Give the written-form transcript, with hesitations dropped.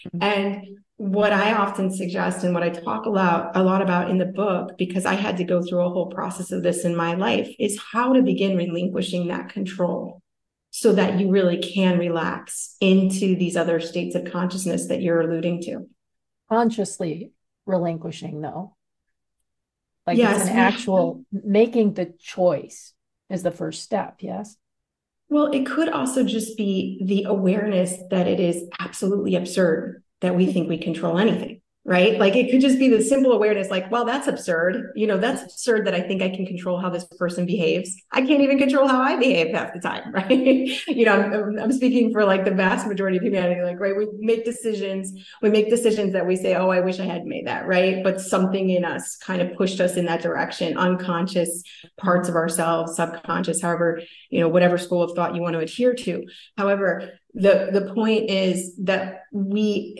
And what I often suggest and what I talk a lot about in the book, because I had to go through a whole process of this in my life, is how to begin relinquishing that control so that you really can relax into these other states of consciousness that you're alluding to. Consciously relinquishing, though. Like it's an Yes, we actual making the choice is the first step. Yes. Well, it could also just be the awareness that it is absolutely absurd that we think we control anything, right? Like it could just be the simple awareness, like, well, that's absurd. That's absurd that I think I can control how this person behaves. I can't even control how I behave half the time, right? I'm speaking for like the vast majority of humanity, like, right? We make decisions that we say, oh, I wish I had made that, right? But something in us kind of pushed us in that direction, unconscious parts of ourselves, subconscious, however, whatever school of thought you want to adhere to. However, the point is that we